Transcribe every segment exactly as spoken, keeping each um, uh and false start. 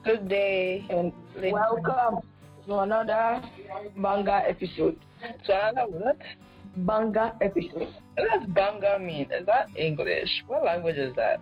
Good day and welcome to another Banga episode. To another what? Banga episode. What does Banga mean? Is that English? What language is that?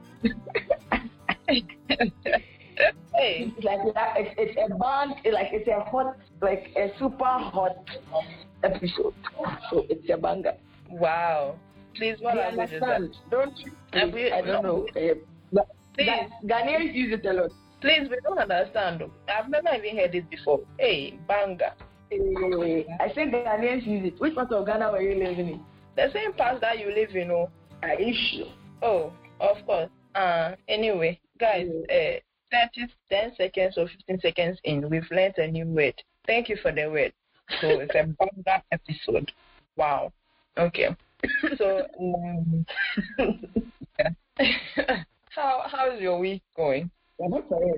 Hey, it's like it's, it's a band, like it's a hot, like a super hot episode. So it's a Banga. Wow. Please, what language is that? Don't you? Please, I don't know. Uh, Please. Ghanaians use it a lot. Please, we don't understand. I've never even heard it before. Hey, Banga. Hey, I said Ghanaians use it. Which part of Ghana were you living in? The same part that you live in, oh. Are you sure? Oh, of course. Uh, anyway, guys, uh, thirty, ten seconds or fifteen seconds in, we've learned a new word. Thank you for the word. So it's a Banga episode. Wow. Okay. So, um, how how's your week going? I'm not tired.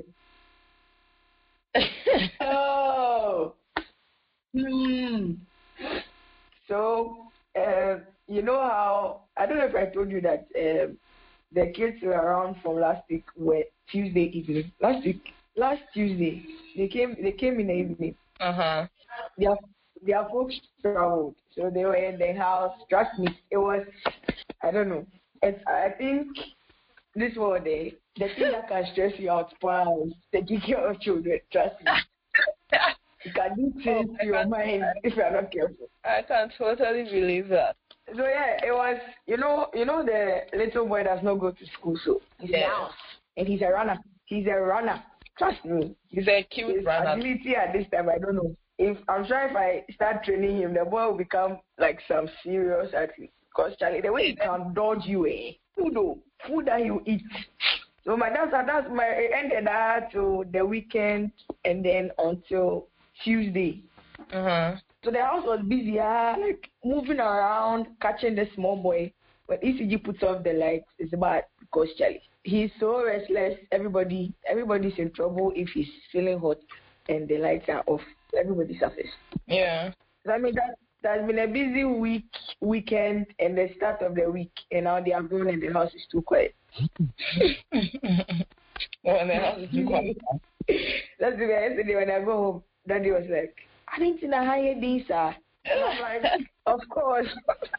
Oh. Hmm. So, uh, you know how, I don't know if I told you that um, the kids were around from last week, were Tuesday evening. Last week, last Tuesday, they came. They came in the evening. Uh huh. Their their folks traveled, so they were in the house. Trust me, it was. I don't know. It's. I think this was the the thing that can stress you out. Is taking care of children. Trust me. You can do things oh, to your mind if you are not careful. I can totally believe that. So yeah, it was. You know, you know the little boy does not go to school, so he's yeah. now, and he's a runner. He's a runner. Trust me. He's a cute His runner. Agility at this time, I don't know. If I'm sure if I start training him, the boy will become like some serious athlete. Because Charlie, the way he can dodge you, eh? Food, oh, food that you eat. So my that's that's my it ended that to the weekend and then until Tuesday. Uh-huh. So the house was busy, ah, like moving around, catching the small boy. When E C G puts off the lights, it's bad because Charlie, he's so restless. Everybody, everybody's in trouble if he's feeling hot and the lights are off. Everybody suffers. Yeah. So, I mean that that's been a busy week, weekend, and the start of the week, and now they are gone and the house is too quiet. Well, the house is too quiet. That's the yesterday when I go home. Daddy was like, "I didn't see a higher day, sir." And I'm like, "Of course."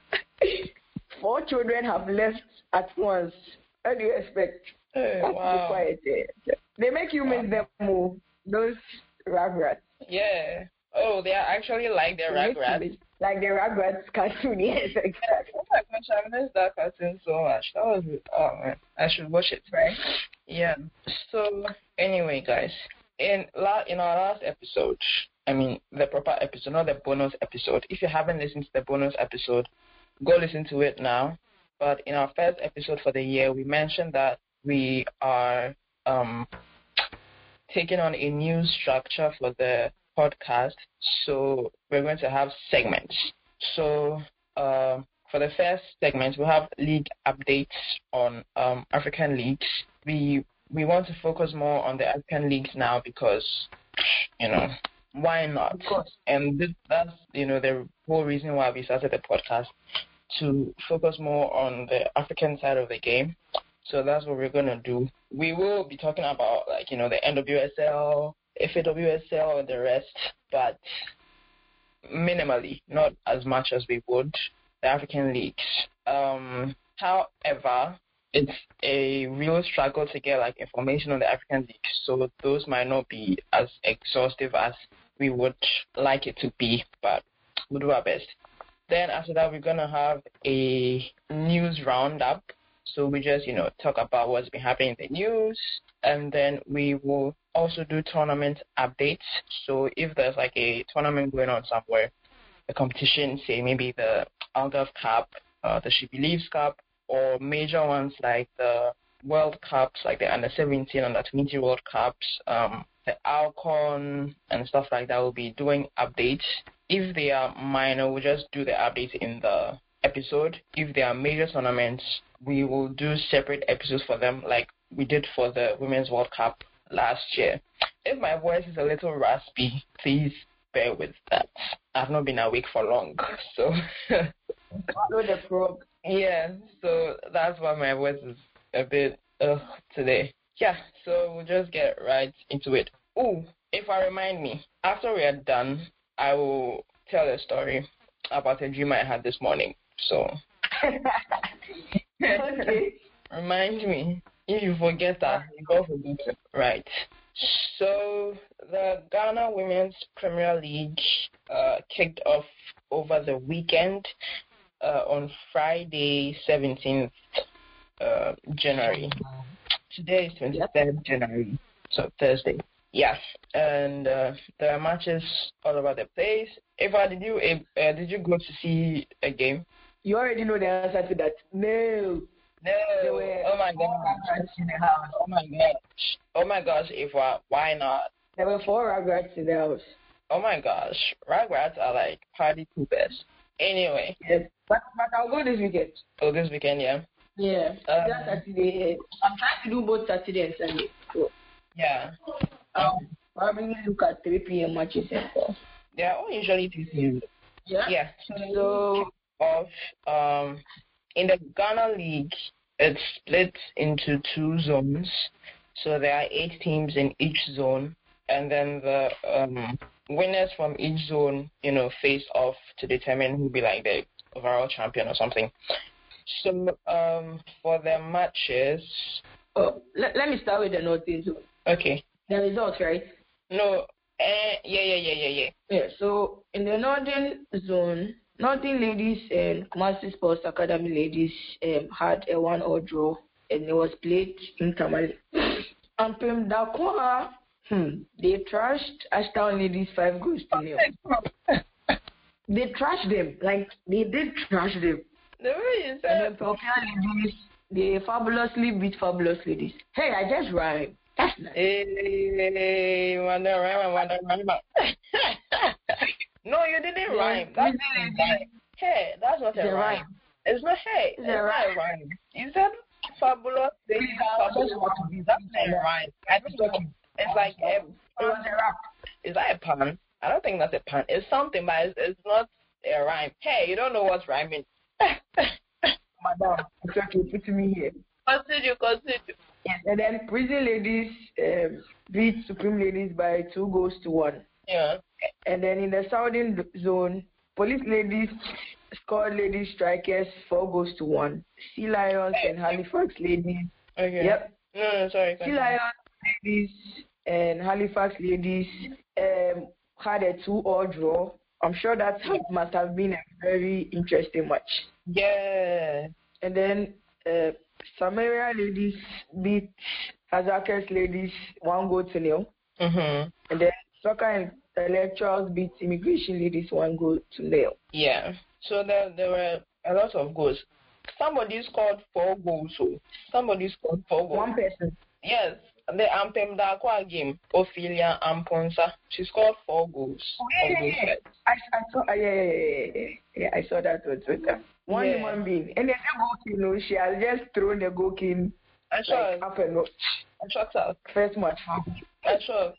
Four children have left at once. What do you expect? Oh, wow. Quiet. They make you miss them more. Those ragrats. Yeah. Oh, they are actually like the ragrats. Like the ragrats cartoon, yes, exactly. Oh my gosh, I missed that cartoon so much. That was, oh man, I should watch it, right? Yeah. So, anyway, guys, in la- in our last episode, I mean, the proper episode, not the bonus episode. If you haven't listened to the bonus episode, go listen to it now. But in our first episode for the year, we mentioned that we are um, taking on a new structure for the podcast. So we're going to have segments. So uh, for the first segment, we have league updates on um, African leagues. We we want to focus more on the African leagues now because, you know, why not? Of course. And this, that's, you know, the whole reason why we started the podcast, to focus more on the African side of the game. So that's what we're going to do. We will be talking about, like, you know, the N W S L, F A W S L, and the rest, but minimally, not as much as we would the African leagues. Um, however, it's a real struggle to get, like, information on the African leagues, so those might not be as exhaustive as we would like it to be, but we'll do our best. Then after that, we're going to have a news roundup. So we just, you know, talk about what's been happening in the news. And then we will also do tournament updates. So if there's like a tournament going on somewhere, a competition, say maybe the Algarve Cup, uh, the She Believes Cup, or major ones like the World Cups, like the under seventeen, under twenty World Cups, um, the Alcon and stuff like that, we'll be doing updates. If they are minor, we'll just do the updates in the episode. If they are major tournaments, we will do separate episodes for them, like we did for the Women's World Cup last year. If my voice is a little raspy, please bear with that. I've not been awake for long, so follow the frog. Yeah, so that's why my voice is a bit uh today. yeah, so we'll just get right into it. Oh, if I remind me, after we are done, I will tell a story about a dream I had this morning. So, Okay. remind me. If you forget that, you go forget it. Right. So, the Ghana Women's Premier League uh, kicked off over the weekend uh, on Friday, seventeenth uh, January. Today is twenty-third January, so Thursday. Yeah, and uh, there are matches all over the place. Eva, did you uh, did you go to see a game? You already know the answer to that. No. No. Oh my gosh. In the house. Oh my gosh. Oh my gosh, Eva, why not? There were four Rugrats in the house. Oh my gosh, Rugrats are like party poopers. Anyway. Yes, but but I'll go this weekend. Oh, this weekend, yeah. Yeah. Um, That Saturday. I'm trying to do both Saturday and Sunday. So yeah. um, probably look at three p.m. matches and stuff. Yeah, all usually three p.m. Yeah. Yeah. So of um in the Ghana League, it's split into two zones. So there are eight teams in each zone, and then the um, winners from each zone, you know, face off to determine who will be like the overall champion or something. So um, for the matches, Oh, let, let me start with the Northern zone. okay. The results, right? No, eh, yeah, yeah, yeah, yeah, yeah. Yeah. So in the Northern zone, Northern ladies and Kumasi Sports Academy ladies um, had a one-all draw, and it was played in Tamale. And Pem Dakwa, hmm, they trashed Ashtown ladies five goals to nil. They trashed them, like they did trash them. The way you And said, then Pelkia ladies, they fabulously beat fabulous ladies. Hey, I just rhymed. That's nice. hey, wonder rhyme, wonder rhyme. No, you didn't Yeah, rhyme. That's really, that, hey, that's not a It's a rhyme. rhyme. It's not hey. It's, It's not a a rhyme. rhyme. You said fabulous. They Please, I fabulous. just want to be- That's not a rhyme. I think it's like a. It was a rap. Is that a pun? I don't think that's a pun. It's something, but it's, it's not a rhyme. Hey, you don't know what's rhyming. Madam, it's okay, put me here. Continue, continue. Yes, and then Prison Ladies um, beat Supreme Ladies by two goals to one. Yeah. And then in the Southern zone, Police Ladies scored Ladies Strikers four goals to one. Sea Lions and Halifax Ladies. Okay. Yep. No, no, sorry. Sea Continue. Lions Ladies and Halifax Ladies um, had a two-all draw. I'm sure that must have been a very interesting match. Yeah. And then uh, Samaria Ladies beat Hazakers Ladies one goal to nil. Mhm. And then Soccer Intellectuals beat Immigration Ladies one goal to nil. Yeah. So there there were a lot of goals. Somebody scored four goals. So somebody scored four goals. One person. Yes. The Ampem Dakwa game, Ophelia Amponsa, she scored four goals. Oh, yeah, on yeah, both yeah. sides. I, I saw, uh, yeah, yeah, yeah, yeah, yeah, I saw that on Twitter. One Yeah. human being. And then the goal king, you know, she has just thrown the goal king I saw like, up and notch. I shot out. First match. I saw.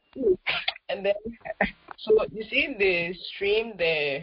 And then, so you see, they streamed the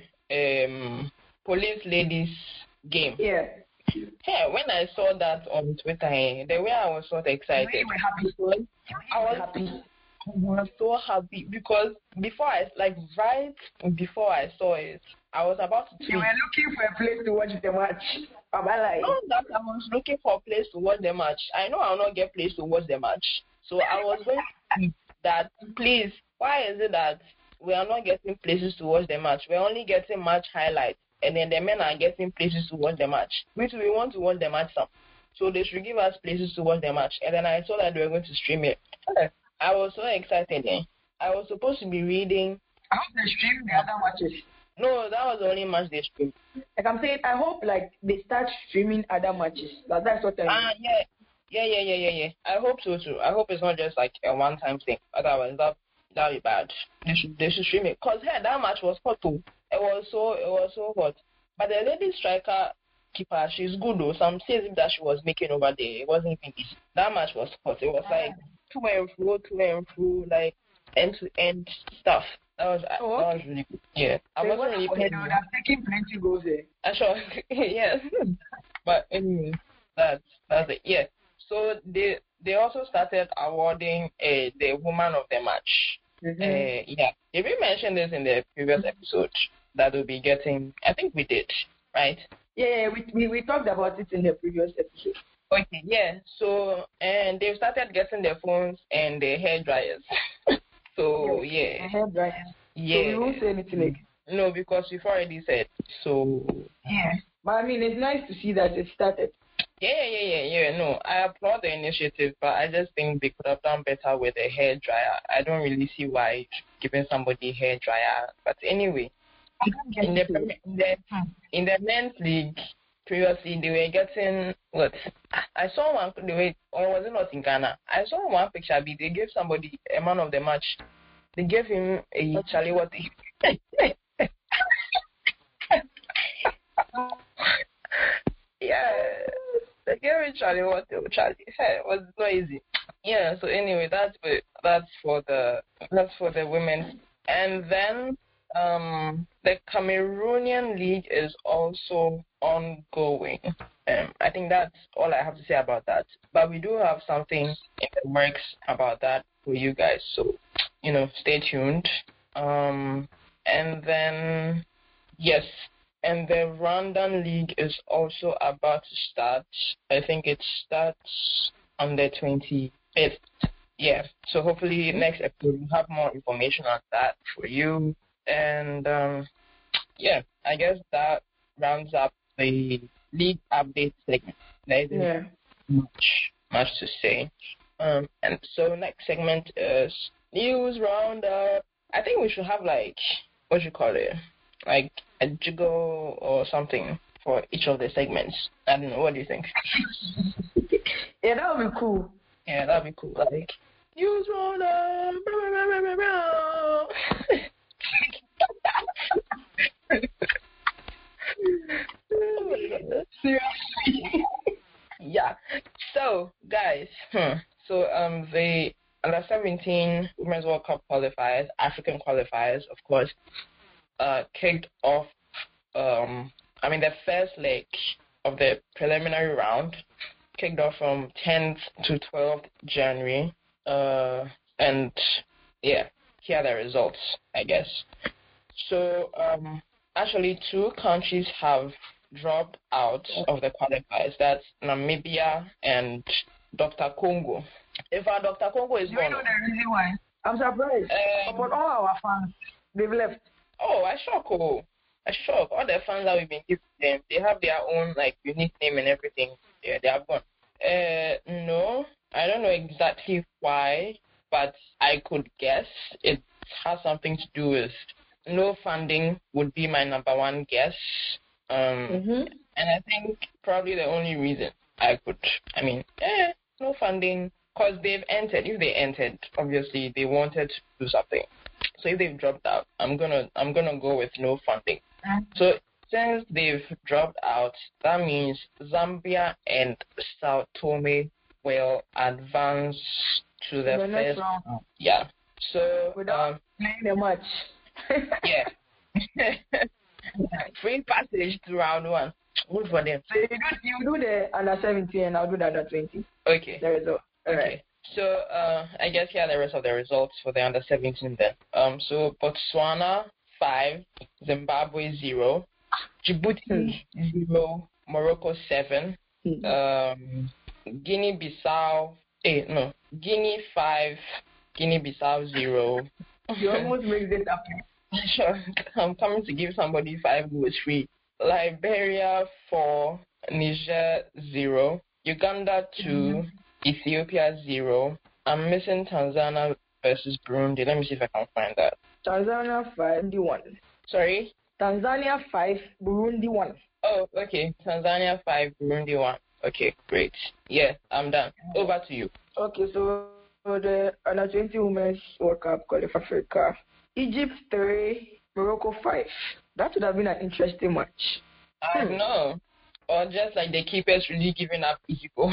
um, police ladies game. Yeah. Hey, when I saw that on Twitter, eh, the way I was so excited, You were happy. I was happy. I was so happy because before I like right before I saw it, I was about to tweet. You were looking for a place to watch the match. Am I like? Not that I was looking for a place to watch the match. I know I'll not get place to watch the match. So I was going to tweet that, please, why is it that we are not getting places to watch the match? We're only getting match highlights, and then the men are getting places to watch the match. We too, we want to watch the match some. So they should give us places to watch the match. And then I saw that they were going to stream it. I was so excited. Eh? I was supposed to be reading. I hope they stream the other matches. No, that was the only match they streamed. Like I'm saying, I hope like they start streaming other matches. But that's what I mean. Ah, yeah. Yeah, yeah, yeah, yeah, yeah. I hope so too. I hope it's not just like a one-time thing. Otherwise, that that'll be bad. They should they should stream it. Cause hey, that match was hot too. It was so it was so hot. But the lady striker keeper, she's good though. Some says that she was making over there. It wasn't even easy. That match was hot. It was like to and fro, to and fro, like end to end stuff. That was Oh, that okay. was really good. Yeah, I They wasn't really would paying. have taken plenty goals there. I sure. Yes. But anyway, that's that's it. Yeah. so they they also started awarding uh, the woman of the match. Mm-hmm. Uh, yeah, did we mention this in the previous episode that we'll be getting? I think we did, right? Yeah, yeah we, we we talked about it in the previous episode. Okay, yeah. So and they started getting their phones and their hair dryers. so yes, yeah, hair dryers. yeah. So we won't say anything again. No, because we've already said. So yeah. But I mean, it's nice to see that it started. Yeah, yeah, yeah, yeah. No, I applaud the initiative, but I just think they could have done better with a hair dryer. I don't really see why giving somebody a hair dryer. But anyway, in the, in the in the men's league previously, they were getting what? I saw one. They were, or was it not in Ghana? I saw one picture. They gave somebody a man of the match. They gave him a Charlie what? Yeah, they gave me Charlie what Charlie. Hey, it was not easy. Yeah. So anyway, that's for, that's for the that's for the women, and then um the Cameroonian league is also ongoing. Um, I think that's all I have to say about that. But we do have something in the works about that for you guys. So you know, stay tuned. Um, and then yes. And the Rwandan League is also about to start. I think it starts on the twenty-fifth. Yeah. So hopefully next episode we'll have more information on that for you. And um, yeah, I guess that rounds up the league update segment. There isn't yeah. much much to say. Um, and so next segment is news roundup. I think we should have like what you call it, like a jiggle or something for each of the segments. I don't know. What do you think? Yeah, that would be cool. Yeah, that'd be cool. Like news roundup. Seriously. Yeah. So, guys, hmm. so um, the under seventeen Women's World Cup qualifiers, African qualifiers, of course, uh, kicked off. Um, I mean, the first leg of the preliminary round kicked off from tenth to twelfth January. Uh, and yeah, here are the results, I guess. So, um, actually, two countries have dropped out of the qualifiers. That's Namibia and Doctor Congo. If our Doctor Congo is Do gone, you know the reason why? I'm surprised. Um, But all our fans, they've left. Oh, I shock! Oh, I shock! All the fans that we've been giving them, they have their own like unique name and everything. Yeah, they have gone. Uh, no, I don't know exactly why, but I could guess it has something to do with no funding. Would be my number one guess. Um, Mm-hmm. and I think probably the only reason I could, I mean, eh, no funding, because they've entered. If they entered, obviously they wanted to do something. So if they've dropped out, I'm gonna I'm gonna go with no funding. Mm-hmm. So since they've dropped out, that means Zambia and Sao Tome will advance to the, the first round. Yeah. So without um, playing the match. yeah. Free passage to round one. Good for them. So you do you do the under seventeen and I'll do the under twenty. Okay. The result. All okay. right. So uh, I guess here are the rest of the results for the under seventeen then. Um, so Botswana five, Zimbabwe zero, Djibouti hmm. zero, Morocco seven, hmm. um, Guinea-Bissau eight, no, Guinea five, Guinea-Bissau zero. You almost made it up. Sure, I'm coming to give somebody five goals free. Liberia four, Niger zero, Uganda two, mm-hmm. Ethiopia zero. I'm missing Tanzania versus Burundi. Let me see if I can find that. Tanzania five, Burundi one. Sorry? Tanzania five, Burundi one. Oh, okay. Tanzania five, Burundi one. Okay, great. Yeah, I'm done. Over to you. Okay, so the under twenty Women's World Cup qualifier Africa. Egypt three, Morocco five. That would have been an interesting match. I hmm. know. Or just like the keepers really giving up easy goals.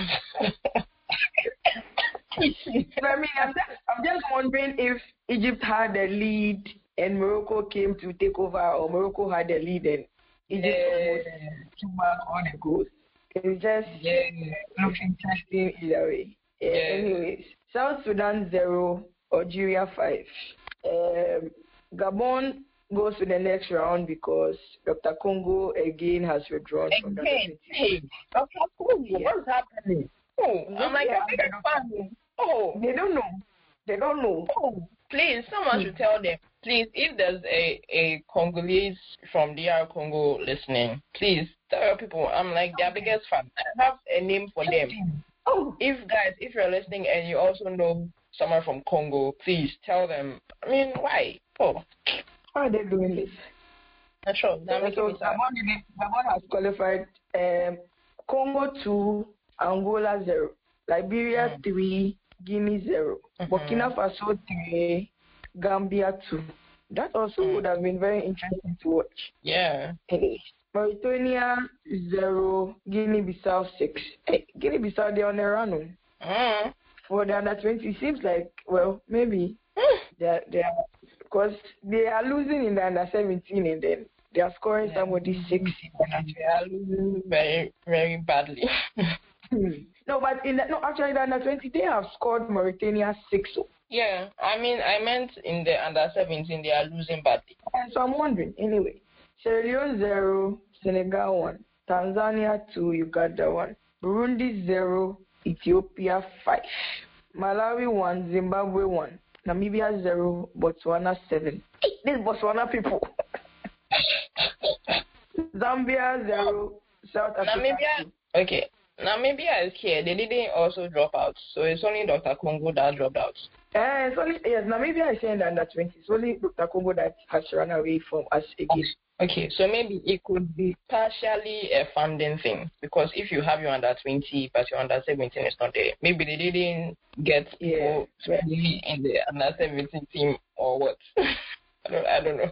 I mean, I'm just, I'm just wondering if Egypt had the lead and Morocco came to take over, or Morocco had the lead and Egypt uh, almost took back all the goals. It's just Yeah. looks interesting either way. Yeah, Yeah. anyways, South Sudan zero, Algeria five. Um, Gabon goes to the next round because Doctor Congo again has withdrawn from the Again, hey, Doctor Congo, Yeah. what's happening? Oh, I'm like Yeah, a big fan. Oh, They don't know. They don't know. oh, please, someone Hmm. should tell them. Please, if there's a, a Congolese from D R Congo listening, please tell people. I'm like their biggest fan. I have a name for them. Oh, If guys, if you're listening and you also know someone from Congo, please tell them. I mean, why? Oh, how are they doing this? not sure. That Yeah, makes so me sad. Gabon, Gabon has qualified. Um, Congo two, Angola zero, Liberia Mm. three, Guinea zero, Mhm. Burkina Faso three, Gambia two. That also Mm. would have been very interesting to watch. Yeah. Hey, Mauritania zero, Guinea-Bissau six. Hey, Guinea-Bissau they're on the run. oh. Mm. For the under twenty, it seems like well maybe Mm. they're they are because they are losing in the under seventeen and then they are scoring Yeah. somebody six. They are losing very, very badly. No, but in the, no actually the under twenty they have scored Mauritania six. oh. Yeah, I mean, I meant in the under seventeen, they are losing badly. And so I'm wondering anyway. Sierra Leone zero, Senegal one, Tanzania two, Uganda one, Burundi zero, Ethiopia five, Malawi one, Zimbabwe one, Namibia zero, Botswana seven. Hey, these Botswana people. Zambia zero, South Africa Namibia, two. okay, Namibia is here. They didn't also drop out, so it's only Doctor Congo that dropped out. Uh, it's only, yes, Namibia is saying the under twenty. It's only Doctor Congo that has run away from us again. Okay, so maybe it could be partially a funding thing, because if you have your under twenty but your under seventeen is not there, maybe they didn't get people Yeah. to be in the under seventeen team or what. I don't, I don't know.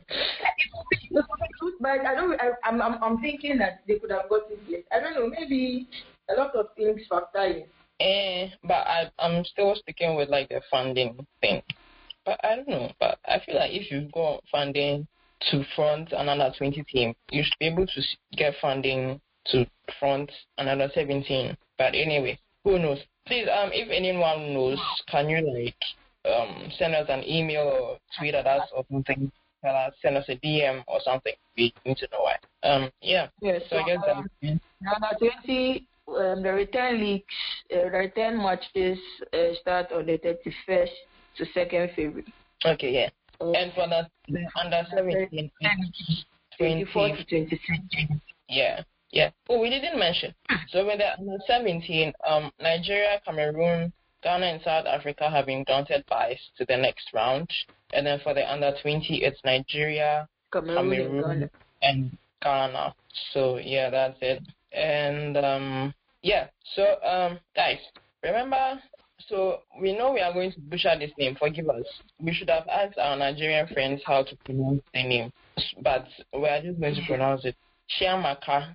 But I don't. I, I'm, I'm, I'm thinking that they could have gotten it. I don't know. Maybe a lot of things factor in. Eh, but I, I'm still sticking with like the funding thing. But I don't know. But I feel like if you go funding to front another twenty team, you should be able to s- get funding to front another seventeen. But anyway, who knows? Please, um, if anyone knows, can you like um send us an email or tweet at us or something? Tell us, send us a D M or something. We need to know why. Um, yeah. Yes. So I guess um, that. Under twenty, um, the return leagues, uh, the return matches uh, start on the thirty-first to second February. Okay, yeah. Uh, And for the, the under seventeen, twenty-four to twenty, twenty-six. yeah, yeah. Oh, we didn't mention. So with the under seventeen, um, Nigeria, Cameroon, Ghana, and South Africa have been granted buys to the next round. And then for the under twenty, it's Nigeria, Cameroon, and Cameroon, Ghana. and Ghana. So yeah, that's it. And um, yeah. So um, guys, remember. So we know we are going to butcher this name. Forgive us. We should have asked our Nigerian friends how to pronounce the name, but we are just going to pronounce it Chiamaka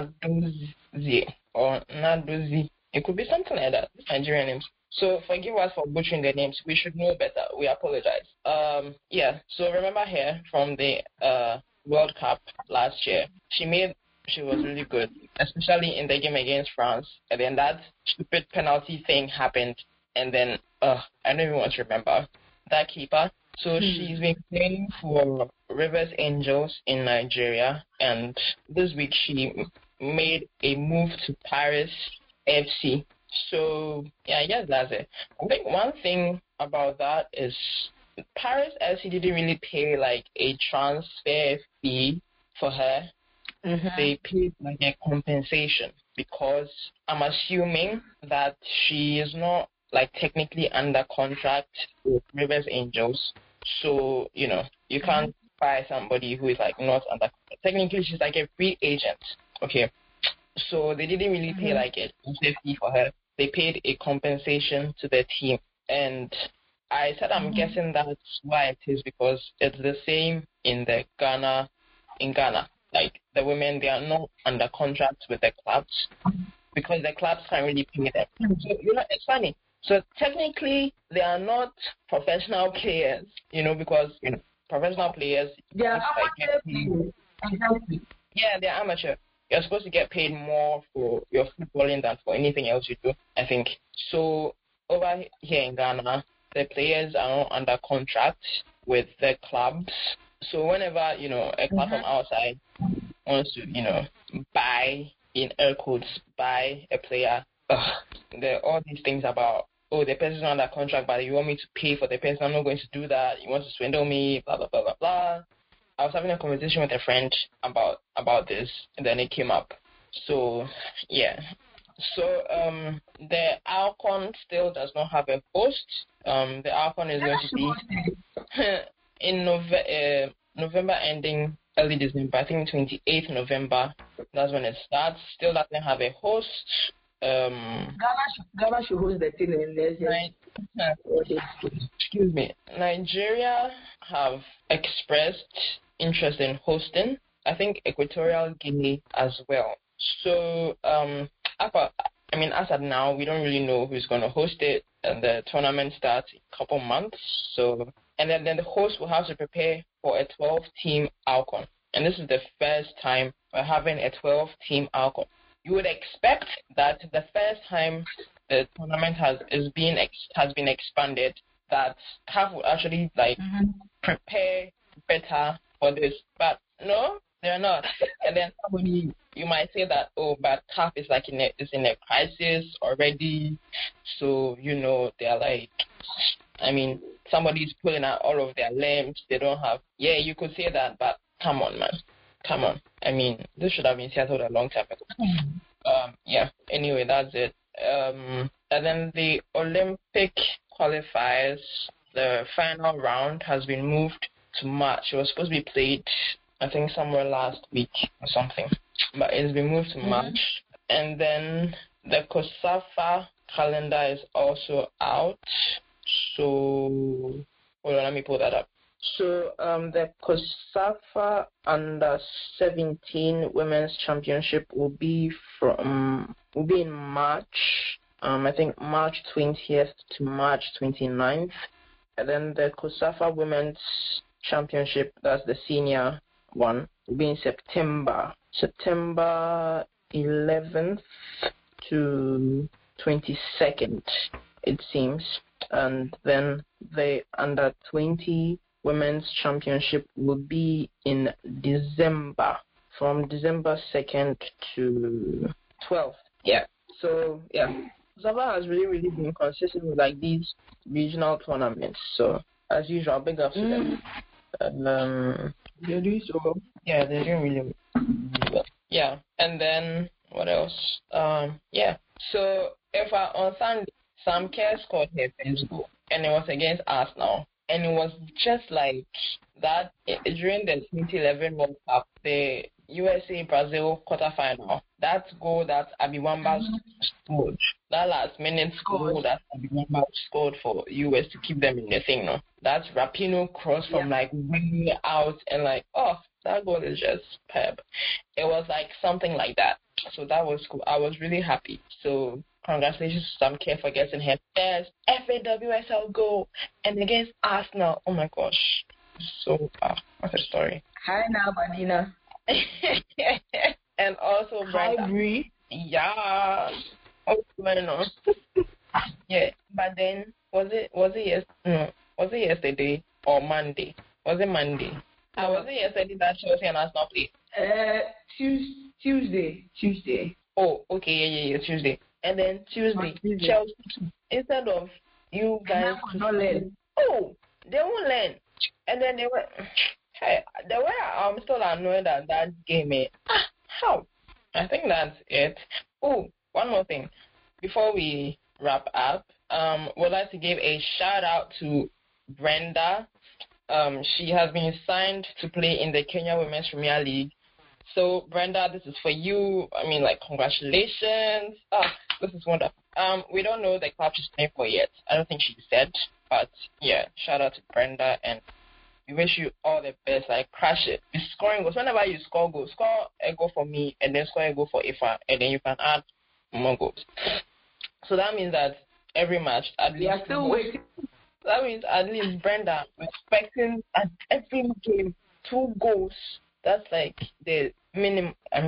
Nadozie or Nadozie. It could be something like that. Nigerian names. So forgive us for butchering the names. We should know better. We apologize. Um, yeah. So remember her from the uh World Cup last year. She made. She was really good, especially in the game against France. And then that stupid penalty thing happened. And then, uh, I don't even want to remember that keeper. So Hmm. she's been playing for Rivers Angels in Nigeria. And this week she m- made a move to Paris F C. So, yeah, I guess that's it. I think one thing about that is Paris F C didn't really pay like a transfer fee for her. Mm-hmm. They paid like a compensation because I'm assuming that she is not like technically under contract with Rivers Angels. So, you know, you can't buy somebody who is like not under technically she's like a free agent. Okay. So they didn't really pay Mhm. like a fee for her. They paid a compensation to the team. And I said I'm Mhm. guessing that's why it is because it's the same in the Ghana in Ghana. Like the women, they are not under contract with the clubs because the clubs can't really pay them. So you know, it's funny. So technically, they are not professional players, you know, because you know professional players. They are just, like, amateur get paid. players. Exactly. Yeah, they're amateur. you're supposed to get paid more for your footballing than for anything else you do, I think. So over here in Ghana, the players are not under contract with the clubs. So whenever, you know, a club mm-hmm. from outside wants to, you know, buy, in air quotes, buy a player, ugh, there are all these things about, oh, the person's not under contract, but you want me to pay for the person. I'm not going to do that. You want to swindle me, blah, blah, blah, blah, blah. I was having a conversation with a friend about about this, and then it came up. So, yeah. So, um, the Alcon still does not have a host. Um, the Alcon is going to be in Nove- uh, November ending early December. I think twenty-eighth November. That's when it starts. Still doesn't have a host. Um, Ghana should, Ghana should host the thing in there. Excuse me. Nigeria have expressed interest in hosting. I think Equatorial Guinea as well. So, um, I mean, as of now, we don't really know who's going to host it, and the tournament starts in a couple months. So, and then, then the host will have to prepare for a twelve-team Alcon, and this is the first time we're having a twelve-team Alcon. You would expect that the first time the tournament has is being ex, has been expanded, that C A F would actually like mm-hmm. prepare better for this, but no, they're not. And then somebody, you might say that, oh, but C A F is like in a, is in a crisis already, so you know they're like, I mean, somebody's pulling out all of their limbs. They don't have. Yeah, you could say that, but come on, man, come on. I mean, this should have been settled a long time ago. Um, yeah. Anyway, that's it. Um, and then the Olympic qualifiers, the final round has been moved to March. It was supposed to be played, I think, somewhere last week or something, but it's been moved to mm-hmm. March. And then the COSAFA calendar is also out. So, hold on, let me pull that up. So, um, the COSAFA under seventeen Women's Championship will be from will be in March. Um, I think March twentieth to March twenty-ninth. And then the COSAFA Women's Championship, that's the senior one, will be in September. September eleventh to twenty-second, it seems. And then the under twenty Women's Championship will be in December, from December second to twelfth. Yeah. So, yeah. COSAFA has really, really been consistent with like these regional tournaments. So, as usual, big up to mm. them. And, um, they're doing so well. Yeah, they're doing really, really well. Yeah. And then, what else? Um, yeah. So, if I, on Sunday, Sam Kerr scored her first goal, and it was against Arsenal. And it was just like that during the twenty eleven World Cup, the U S A Brazil quarterfinal. That goal that Abby Wamba mm-hmm. scored, that last minute goal that Abby Wamba scored for U S to keep them in the thing, no? That Rapinoe cross from yeah. like way out, and like, oh, that goal is just pep. It was like something like that. So that was cool. I was really happy. So congratulations to Sam Kerr for getting her first F A W S L goal, and against Arsenal. Oh my gosh. So, uh, what a story. Hi now, Vanina. And also Brenda. Hi, Bree. Yeah. Oh, I don't know. Yeah, but then, was it, was it yes, no, was it yesterday or Monday? Was it Monday? No. Uh, was it yesterday that Chelsea and Arsenal played? Uh, Tuesday. Tuesday. Oh, okay, yeah, yeah, yeah, Tuesday. And then Tuesday, Tuesday. Chelsea, instead of you guys to learn. Oh, they won't learn. And then they were, hey, the way I'm still annoyed at that game, eh, how? I think that's it. Oh, one more thing. Before we wrap up, um, would like to give a shout out to Brenda. Um, she has been signed to play in the Kenya Women's Premier League. So, Brenda, this is for you. I mean, like, congratulations. Oh, this is wonderful. Um, we don't know the club she's playing for yet. I don't think she said. But, yeah, shout out to Brenda. And we wish you all the best. Like, crush it. You're scoring goals. Whenever you score goals, score a goal for me, and then score a goal for Ifa. And then you can add more goals. So, that means that every match, at least... We are still waiting. That means at least Brenda, expecting at every game two goals. That's like the minimum. I mean,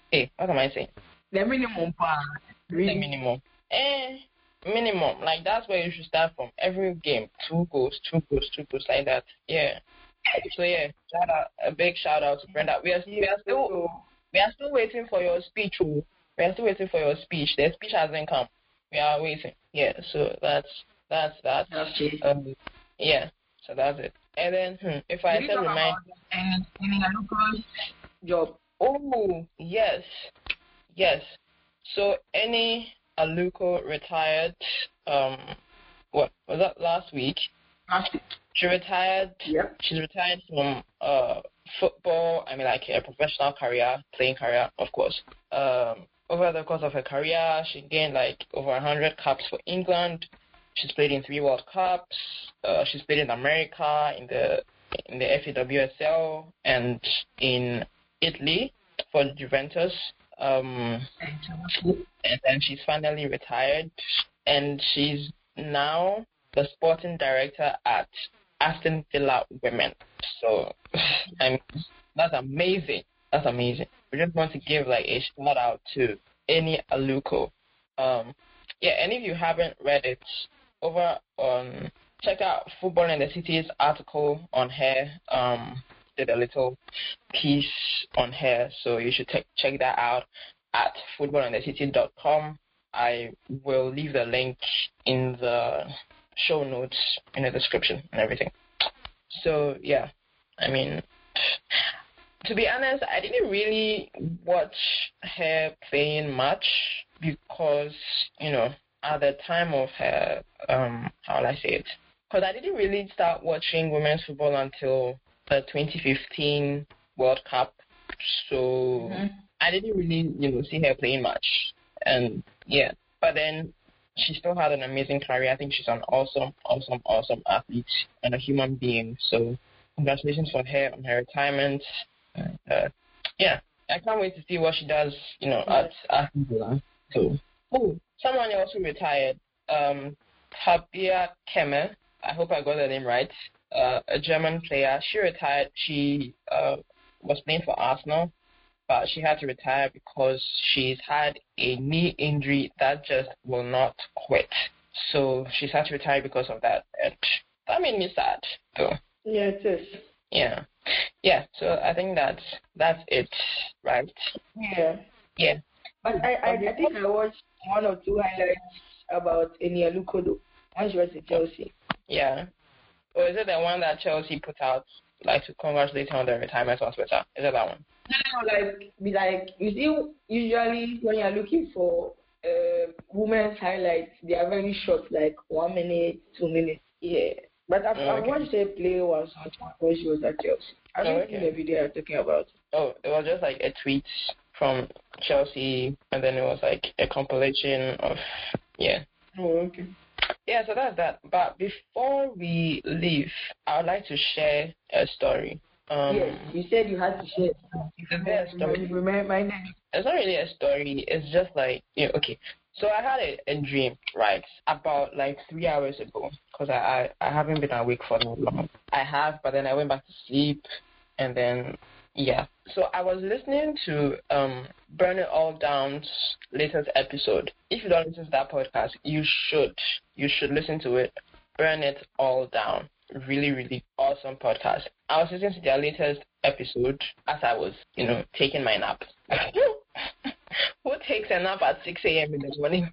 Hey, what am I saying? The minimum part. Really? The minimum. Eh, minimum. Like, that's where you should start from. Every game, two goals, two goals, two goals, like that. Yeah. So, yeah, shout out, a big shout out to Brenda. We are, we are still we are still waiting for your speech. Oh. We are still waiting for your speech. The speech hasn't come. We are waiting. Yeah, so that's, that's that. Okay. Um, yeah, so that's it. And then, hmm, if I said remind... And in a local job. Oh, yes. Yes. So any Aluko retired, um, what was that last week? Last week. She retired. Yep. She's retired from uh football. I mean, like a professional career, playing career, of course. Um, over the course of her career, she gained like over a hundred caps for England. She's played in three World Cups. Uh, she's played in America, in the in the F A W S L, and in Italy for Juventus. Um, and then she's finally retired, and she's now the sporting director at Aston Villa Women. So, I mean, that's amazing. That's amazing. We just want to give like a shout out to Eni Aluko. Um, yeah, and if you haven't read it, over on check out Football in the City's article on her. Um, did a little piece on her, so you should t- check that out at football in the city dot com. I will leave the link in the show notes in the description and everything. So yeah, I mean, to be honest, I didn't really watch her playing much because, you know, at the time of her, um, how will I say it? Because I didn't really start watching women's football until the twenty fifteen World Cup, so mm-hmm. I didn't really, you know, see her playing much, and yeah, but then she still had an amazing career. I think she's an awesome, awesome, awesome athlete and a human being. So congratulations for her on her retirement. Uh, yeah, I can't wait to see what she does, you know, at Aston Villa. So, oh, someone else who retired, um, Tabia Kemme. I hope I got the name right. Uh, a German player. She retired. She uh, was playing for Arsenal, but she had to retire because she's had a knee injury that just will not quit. So she's had to retire because of that, and that made me sad. So yeah, it is. Yeah, yeah. So I think that's that's it, right? Yeah. Yeah. But I I, I think I watched one or two highlights about Eni Aluko though when she was in Chelsea. Yeah. Or is it the one that Chelsea put out, like, to congratulate her on the retirement on Twitter? Is it that one? No, no, like, be like, you see, usually when you're looking for uh, women's highlights, they are very short, like one minute, two minutes. Yeah. But I've, oh, okay. I watched her play once when she was at Chelsea. I don't oh, okay. see the video I'm talking about. Oh, it was just like a tweet from Chelsea, and then it was like a compilation of, yeah. Oh, okay. Yeah, so that's that. But before we leave, I would like to share a story. Um, yes, you said you had to share. It's a story. My name. It's not really a story. It's just like, you know, okay. So I had a, a dream, right, about like three hours ago, because I, I, I haven't been awake for that long. I have, but then I went back to sleep, and then, yeah. So I was listening to um, Burn It All Down's latest episode. If you don't listen to that podcast, you should. You should listen to it. Burn It All Down. Really, really awesome podcast. I was listening to their latest episode as I was, you know, taking my nap. Who takes a nap at six a.m. in the morning?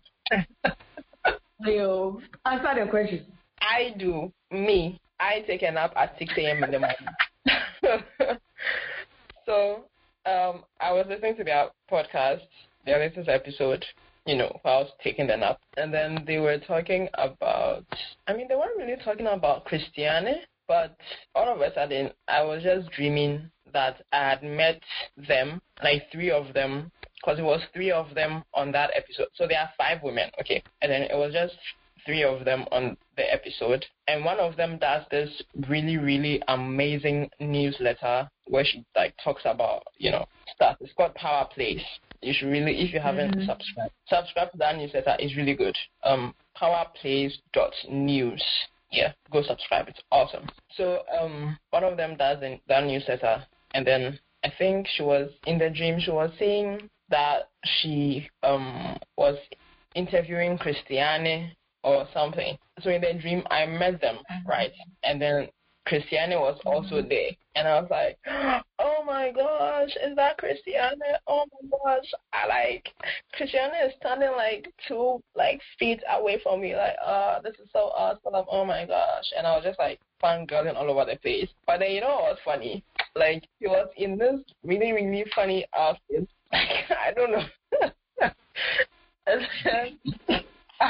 Leo, answer the question. I do. Me. I take a nap at six a.m. in the morning. So, um, I was listening to their podcast, their latest episode, you know, while I was taking the nap. And then they were talking about, I mean, they weren't really talking about Christiane, but all of a sudden, I was just dreaming that I had met them, like three of them, because it was three of them on that episode. So there are five women, okay? And then it was just three of them on the episode. And one of them does this really, really amazing newsletter where she, like, talks about, you know, stuff. It's called Power Plays. You should really, if you haven't mm-hmm. subscribed, subscribe to that newsletter. It's really good. Um, powerplays dot news. Yeah, go subscribe. It's awesome. So um, one of them does in that newsletter, and then I think she was in the dream. She was saying that she um was interviewing Christiane or something. So in the dream, I met them, right? And then Christiane was also there. And I was like, oh my gosh, is that Christiane? Oh my gosh. I like, Christiane is standing like two like feet away from me, like, uh, this is so awesome. Oh my gosh. And I was just like fangirling all over the place. But then you know what was funny? Like, he was in this really, really funny outfit. I don't know. And then,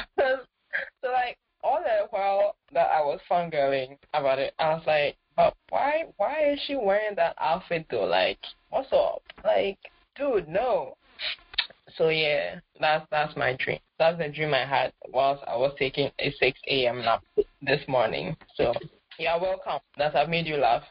so like all the while that I was fangirling about it, I was like, but why why is she wearing that outfit though? Like, what's up? Like, dude, no. So yeah, that's that's my dream. That's the dream I had whilst I was taking a six a.m. nap this morning. So yeah, welcome. That I've made you laugh.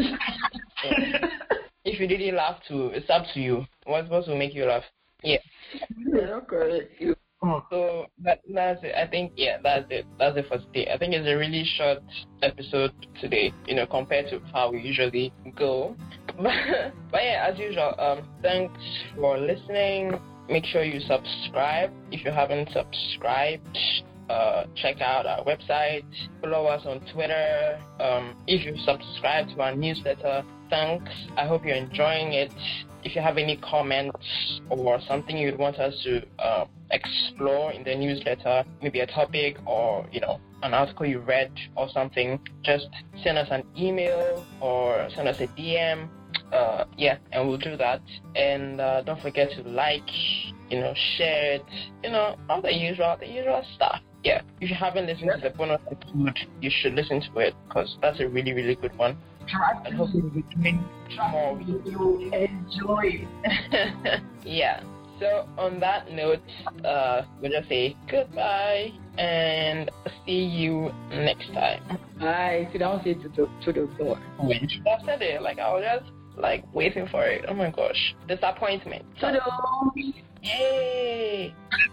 Yeah. If you didn't laugh too, it's up to you. What's supposed to make you laugh? Yeah. Okay. So that that's it. I think yeah, that's it. That's it for today. I think it's a really short episode today, you know, compared to how we usually go. But, but yeah, as usual, um, thanks for listening. Make sure you subscribe if you haven't subscribed. Uh, check out our website. Follow us on Twitter. Um, if you subscribe to our newsletter, thanks. I hope you're enjoying it. If you have any comments or something you'd want us to uh, explore in the newsletter, maybe a topic or, you know, an article you read or something, just send us an email or send us a D M. Uh, yeah, and we'll do that. And uh, don't forget to like, you know, share it, you know, all the usual, the usual stuff. Yeah, if you haven't listened to the bonus episode, you should listen to it because that's a really, really good one. And hopefully we'll be doing more. You enjoy it. Yeah. So on that note, uh, we'll just say goodbye and see you next time. Bye. Sit down, say to the to the door. Wait, I said it. Like I was just like waiting for it. Oh my gosh, disappointment. To the Yay!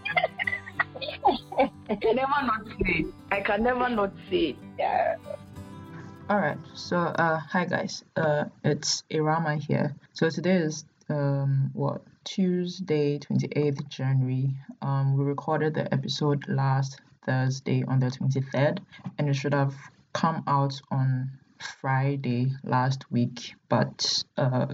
I can never not say it. I can never not say it. Yeah. Alright, so uh hi guys. Uh it's Irama here. So today is um what Tuesday twenty-eighth January. Um we recorded the episode last Thursday on the twenty-third and it should have come out on Friday last week, but uh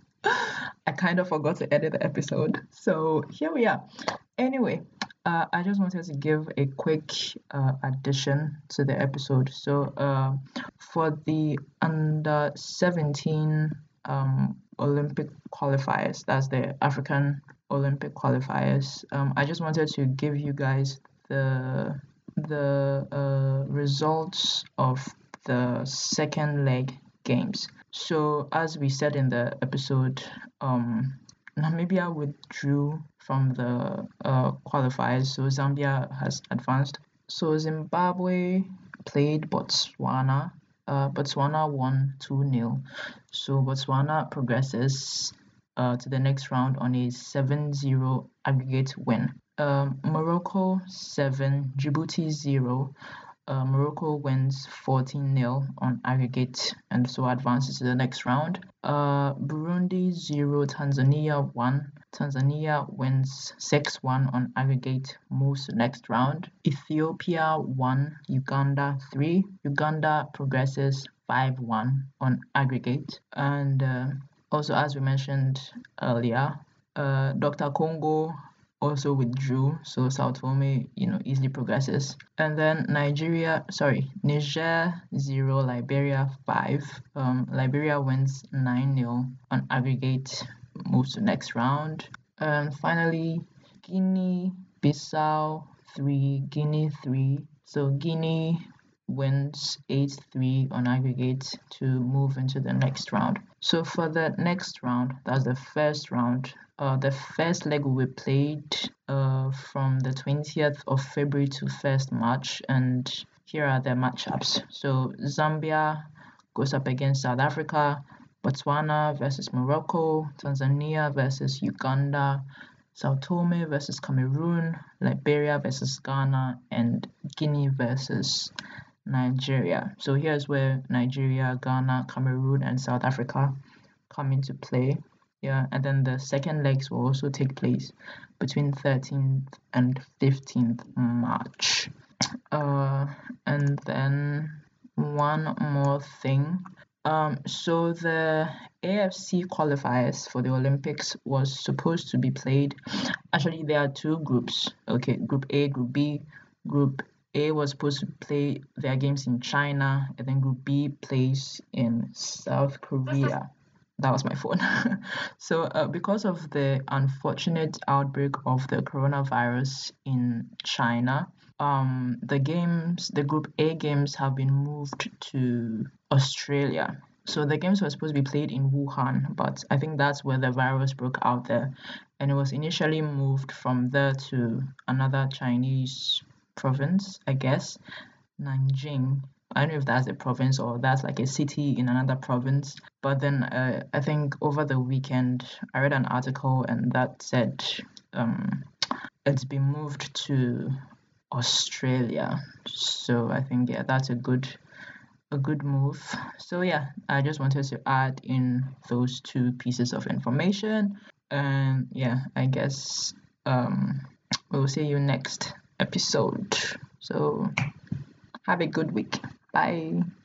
I kind of forgot to edit the episode. So here we are. Anyway, uh, I just wanted to give a quick uh, addition to the episode. So, uh, for the under seventeen um, Olympic qualifiers, that's the African Olympic qualifiers, um, I just wanted to give you guys the the uh, results of the second leg games. So, as we said in the episode, um, Namibia withdrew from the uh, qualifiers, so Zambia has advanced. So Zimbabwe played Botswana. Uh, Botswana won two nil. So Botswana progresses uh, to the next round on a seven zero aggregate win. Um, Morocco seven, Djibouti zero. Uh, Morocco wins fourteen nil on aggregate and so advances to the next round. Uh, Burundi zero, Tanzania one. Tanzania wins six one on aggregate, moves to the next round. Ethiopia one, Uganda three. Uganda progresses five one on aggregate. And uh, also, as we mentioned earlier, uh, Doctor Congo also withdrew, so Sao Tome, you know, easily progresses. And then Nigeria, sorry, Niger zero, Liberia five. Um, Liberia wins nine nil on aggregate, moves to next round. And finally, Guinea, Bissau three, Guinea three. So Guinea wins eight three on aggregate to move into the next round. So for the next round, that's the first round, uh, the first leg will be played uh, from the twentieth of February to first March, and here are the matchups. So Zambia goes up against South Africa, Botswana versus Morocco, Tanzania versus Uganda, Sao Tome versus Cameroon, Liberia versus Ghana, and Guinea versus Nigeria. So here's where Nigeria, Ghana, Cameroon, and South Africa come into play. Yeah, and then the second legs will also take place between thirteenth and fifteenth March. Uh, and then one more thing. Um, so the A F C qualifiers for the Olympics was supposed to be played. Actually, there are two groups. Okay, Group A, Group B. Group A was supposed to play their games in China, and then Group B plays in South Korea. That was my phone. So, uh, because of the unfortunate outbreak of the coronavirus in China, um, the games, the Group A games have been moved to Australia. So the games were supposed to be played in Wuhan, but I think that's where the virus broke out there. And it was initially moved from there to another Chinese province, I guess, Nanjing. I don't know if that's a province or that's like a city in another province. But then uh, I think over the weekend, I read an article and that said um, it's been moved to Australia. So I think, yeah, that's a good a good move. So yeah, I just wanted to add in those two pieces of information. And yeah, I guess um, we'll see you next episode. So have a good week. Bye.